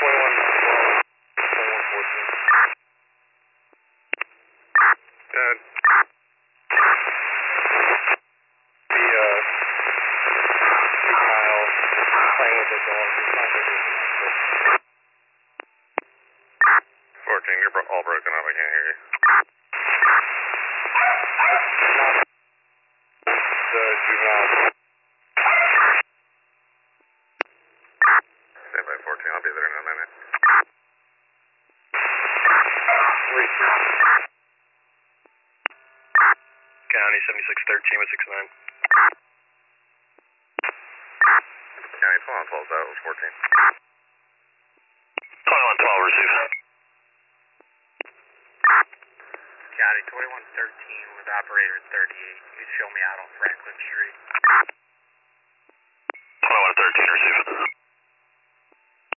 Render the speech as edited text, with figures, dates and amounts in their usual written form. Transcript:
You're all broken up, I can't hear you. The juvenile. Stand by 14, I'll be there in a minute. County 7613 with 69. County 2112, that was 14. 2112, receive. County 2113 with operator 38. You show me out on Franklin Street. 2113, receive.